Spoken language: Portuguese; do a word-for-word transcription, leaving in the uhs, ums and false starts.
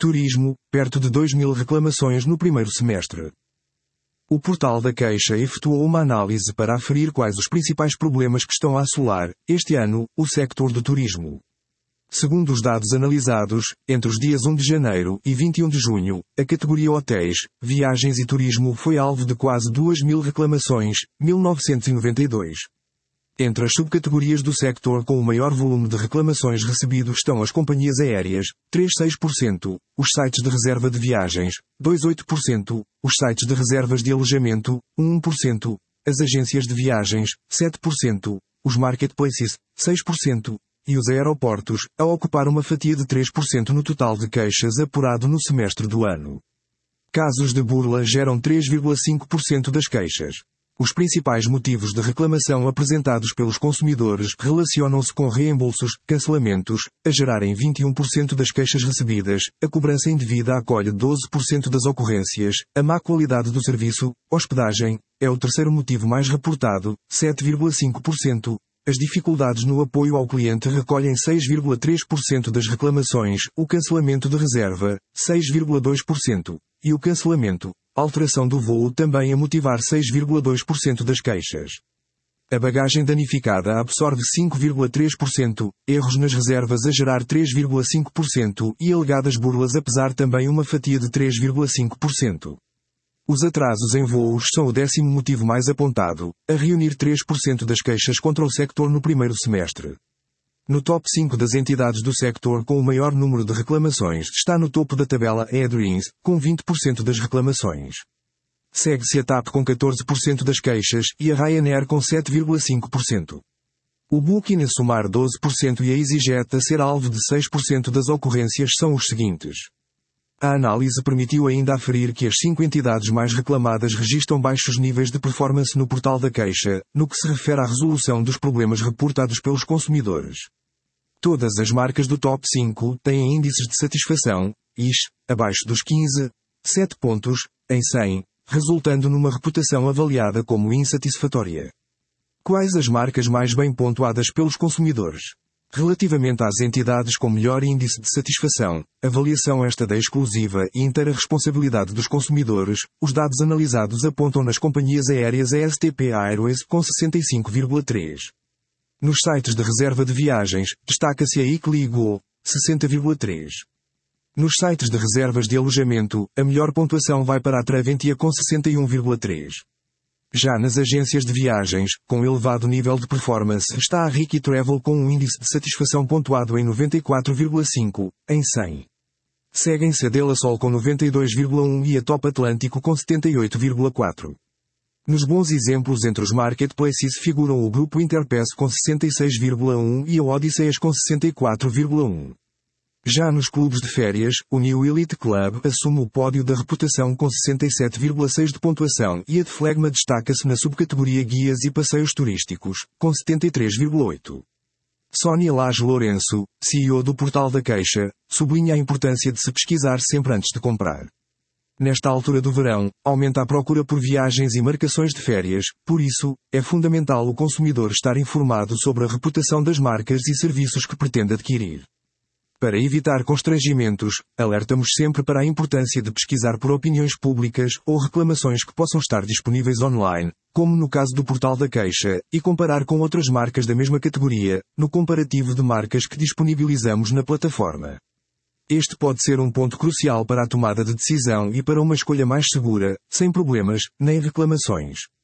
Turismo, perto de dois mil reclamações no primeiro semestre. O Portal da Queixa efetuou uma análise para aferir quais os principais problemas que estão a assolar, este ano, o sector do turismo. Segundo os dados analisados, entre os dias um de janeiro e vinte e um de junho, a categoria Hotéis, Viagens e Turismo foi alvo de quase duas mil reclamações, mil novecentos e noventa e dois. Entre as subcategorias do sector com o maior volume de reclamações recebido estão as companhias aéreas, três vírgula seis por cento, os sites de reserva de viagens, dois vírgula oito por cento, os sites de reservas de alojamento, um por cento, as agências de viagens, sete por cento, os marketplaces, seis por cento, e os aeroportos, a ocupar uma fatia de três por cento no total de queixas apurado no semestre do ano. Casos de burla geram três vírgula cinco por cento das queixas. Os principais motivos de reclamação apresentados pelos consumidores relacionam-se com reembolsos, cancelamentos, a gerarem vinte e um por cento das queixas recebidas, a cobrança indevida acolhe doze por cento das ocorrências, a má qualidade do serviço, hospedagem, é o terceiro motivo mais reportado, sete vírgula cinco por cento, as dificuldades no apoio ao cliente recolhem seis vírgula três por cento das reclamações, o cancelamento de reserva, seis vírgula dois por cento, e o cancelamento, alteração do voo também a motivar seis vírgula dois por cento das queixas. A bagagem danificada absorve cinco vírgula três por cento, erros nas reservas a gerar três vírgula cinco por cento e alegadas burlas a pesar também uma fatia de três vírgula cinco por cento. Os atrasos em voos são o décimo motivo mais apontado, a reunir três por cento das queixas contra o sector no primeiro semestre. No top cinco das entidades do sector com o maior número de reclamações está no topo da tabela a Airlines, com vinte por cento das reclamações. Segue-se a TAP com catorze por cento das queixas e a Ryanair com sete vírgula cinco por cento. O Booking a somar doze por cento e a EasyJet a ser alvo de seis por cento das ocorrências são os seguintes. A análise permitiu ainda aferir que as cinco entidades mais reclamadas registram baixos níveis de performance no portal da queixa, no que se refere à resolução dos problemas reportados pelos consumidores. Todas as marcas do top cinco têm índices de satisfação, I S, abaixo dos quinze, sete pontos, em cem, resultando numa reputação avaliada como insatisfatória. Quais as marcas mais bem pontuadas pelos consumidores? Relativamente às entidades com melhor índice de satisfação, avaliação esta da exclusiva e inteira responsabilidade dos consumidores, os dados analisados apontam nas companhias aéreas a S T P Airways com sessenta e cinco vírgula três. Nos sites de reserva de viagens, destaca-se a Ickligo, sessenta vírgula três. Nos sites de reservas de alojamento, a melhor pontuação vai para a Traventia com sessenta e um vírgula três. Já nas agências de viagens, com elevado nível de performance está a Ricky Travel com um índice de satisfação pontuado em noventa e quatro vírgula cinco, em cem. Seguem-se a Dela Sol com noventa e dois vírgula um e a Top Atlântico com setenta e oito vírgula quatro. Nos bons exemplos entre os marketplaces figuram o grupo Interpass com sessenta e seis vírgula um e a Odisseias com sessenta e quatro vírgula um. Já nos clubes de férias, o New Elite Club assume o pódio da reputação com sessenta e sete vírgula seis de pontuação e a de Flegma destaca-se na subcategoria Guias e Passeios Turísticos, com setenta e três vírgula oito. Sónia Lage Lourenço, C E O do Portal da Queixa, sublinha a importância de se pesquisar sempre antes de comprar. Nesta altura do verão, aumenta a procura por viagens e marcações de férias, por isso, é fundamental o consumidor estar informado sobre a reputação das marcas e serviços que pretende adquirir. Para evitar constrangimentos, alertamos sempre para a importância de pesquisar por opiniões públicas ou reclamações que possam estar disponíveis online, como no caso do Portal da Queixa, e comparar com outras marcas da mesma categoria, no comparativo de marcas que disponibilizamos na plataforma. Este pode ser um ponto crucial para a tomada de decisão e para uma escolha mais segura, sem problemas, nem reclamações.